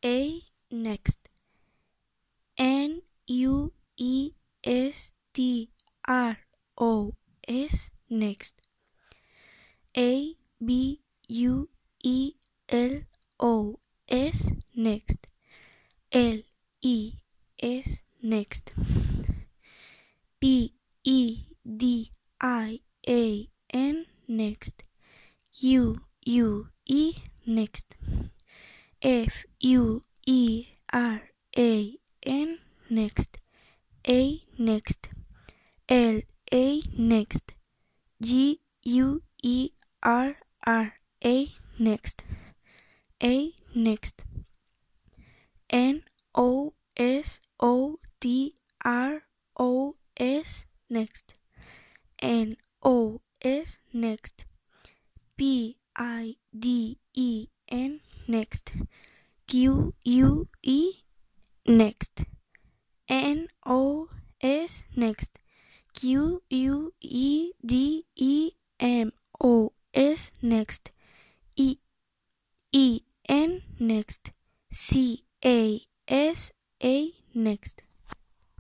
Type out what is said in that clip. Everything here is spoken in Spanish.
A next. N-U-E-S-T-R-O-S next. A-B-U-E-L-O-S next. L-E-S next. P-E-D-I-A-N next. U-U-E next. F-U-E-R-A-N next. A next. L-A next. G-U-E-R-R-A next. A next. N-O-S-O-T-R-O-S next. N-O-S next. P-I-D-E-N next. Q-U-E next. N-O-S next. Q-U-E-D-E-M-O-S next. E-E-N next. C-A-S-A next.